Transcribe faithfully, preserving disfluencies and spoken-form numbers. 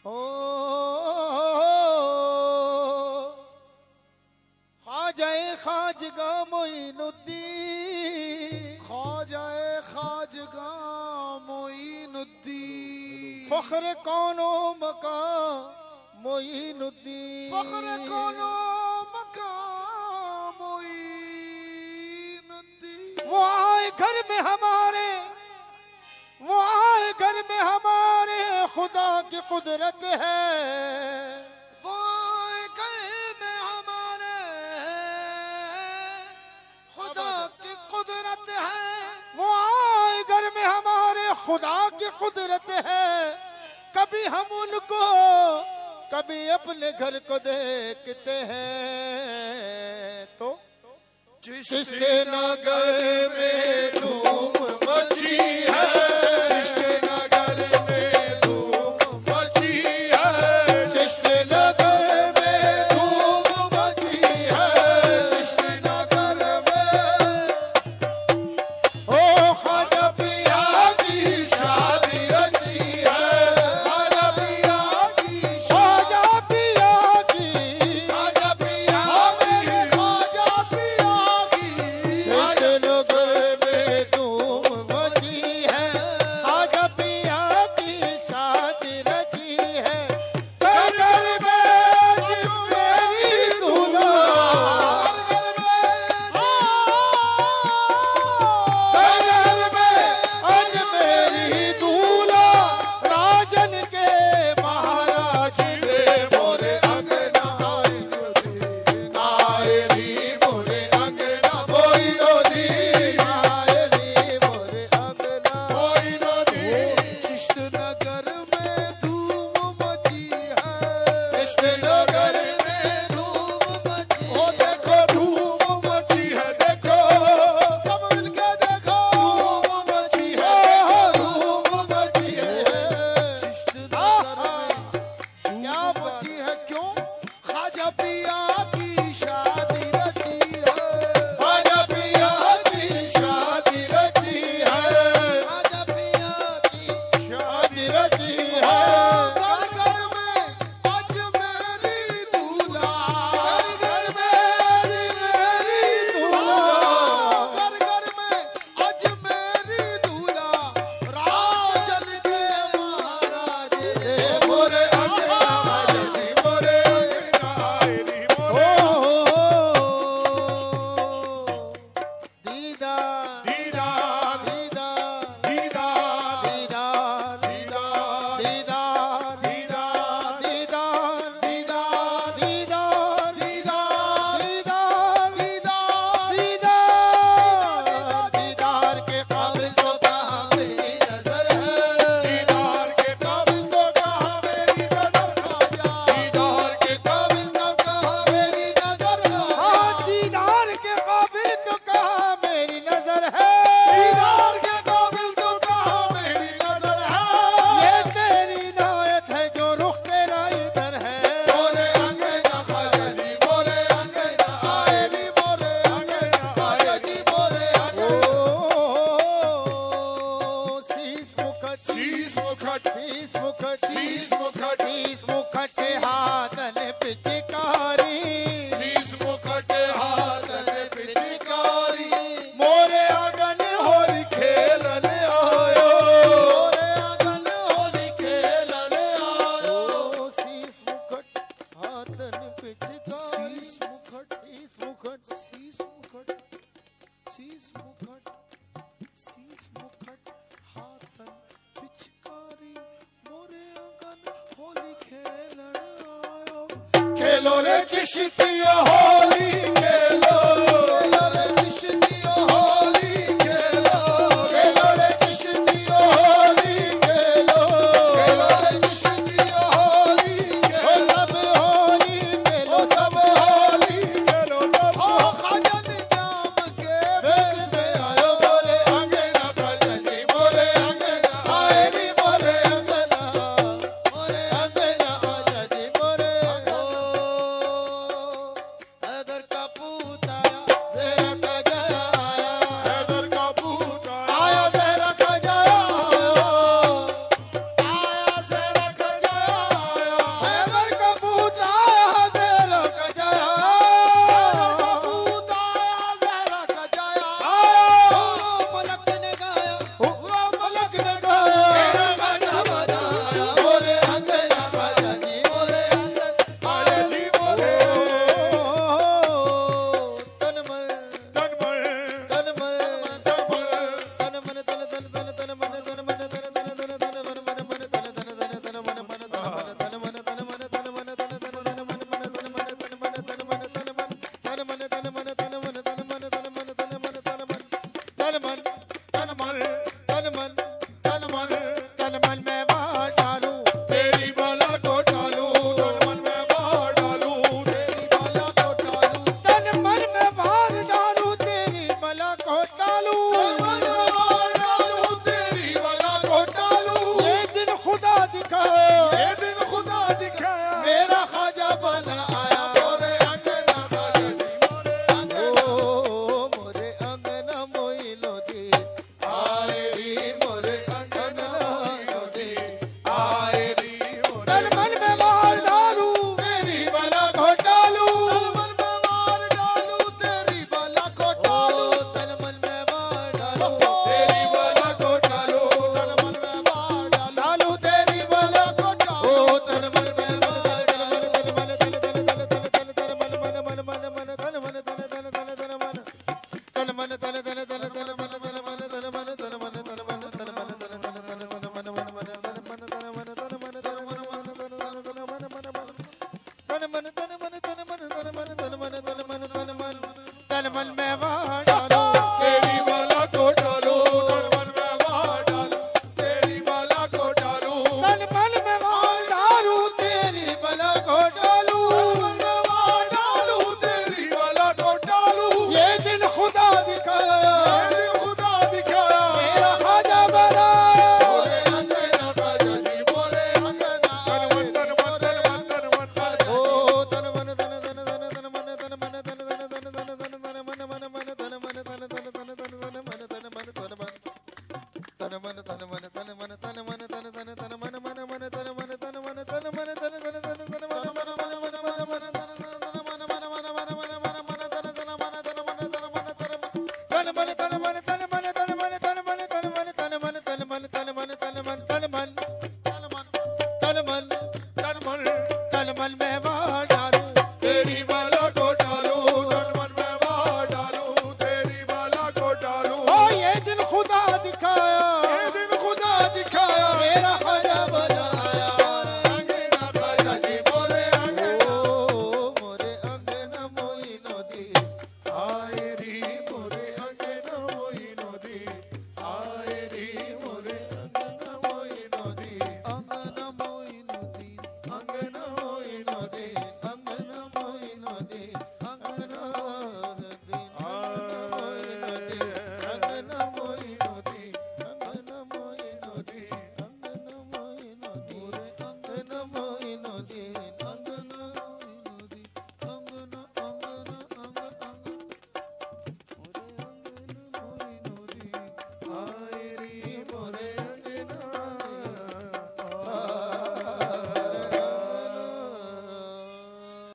ओ ख्वाजाए खाजगा मोइनुद्दीन, ख्वाजाए खाजगा मोइनुद्दीन, फख्र कौनो मकाम मोइनुद्दीन, फख्र कौनो मकाम मोइनुद्दीन। वो आए घर में हमारे, वो आए घर में हमारे, खुदा की कुदरत है। वो आए घर में हमारे, खुदा की कुदरत है। वो आए घर में हमारे, खुदा की कुदरत है। कभी हम उनको, कभी अपने घर को देखते हैं। तो चिश्ते नगर में धूम मची है, चिश्ते नगर में धूम मची है, चिश्ते नगर में धूम मची है, चिश्ते नगर में। ओ ख्वाजा पिया की शादी रची है, ख्वाजा पिया की ख्वाजा पिया की, ख्वाजा पिया की, ख्वाजा पिया की। चिश्ते नगर में धूम मची है, ख्वाजा पिया की शादी रची है। नगर में आज मेरी दूल्हा, नगर में आज मेरी दूल्हा, राजन के महाराज रे मोरे अंगना आए आए री मोरे अंगना कोई नदी आए रे मोरे अंगना। कोई नदी। चिश्त नगर में धूम मची है, चिश्त नगर में धूम मची। ओ देखो धूम मची है, देखो सब मिलके देखो धूम मची है, धूम मची है। चिश्त नगर में क्या धूम बात मची है। क्यों? ख्वाजा पिया की शादी रची है, ख्वाजा पिया की शादी रची है, ख्वाजा पिया की शादी रची है। घर घर में आज मेरी दूल्हा, घर मेरी मेरी दूल्हा, घर घर में आज मेरी दूल्हा, राजन के महाराज रे मोरे अंगना आए रे मोरे अंगना आए रे मोरे। ओ दीदार दीदार दीदार दीदार दीदार दीदार दीदार दीदार दीदार दीदार दीदार दीदार दीदार दीदार दीदार दीदार के काबिल तो कहाँ मेरी नजर है, दीदार के काबिल तो कहाँ मेरी नजर ख्वाजा, दीदार के काबिल तो कहाँ मेरी नजर ख्वाजा, हाँ दीदार के काबिल तो कहाँ मेरी नजर है। दीदार के काबिल तो कहाँ मेरी नजर है। ये तेरी नायत है जो रुख तेरा इधर है। मोरे अंगना ख्वाजा जी मोरे अंगना आए री मोरे अंगना ख्वाजा जी मोरे अंगना। ओ शीश मुखट शीश मुखट शीश मुखट शीश मुखट शीश मुखट से हाथन पिचकारी, शीश मुखट हाथन पिचकारी। मोरे आंगन होली खेलने आयो। मोरे आंगन होली खेलने आयो। ओ शीश मुखट हाथन पिचकारी, शीश मुखट शीश मुखट शीश मुखट शीश मुखट शीश मुखट हाथन पिचकारी। मोरे आंगन होली खेलन आयो। खेलो रे चिश्तिया होली।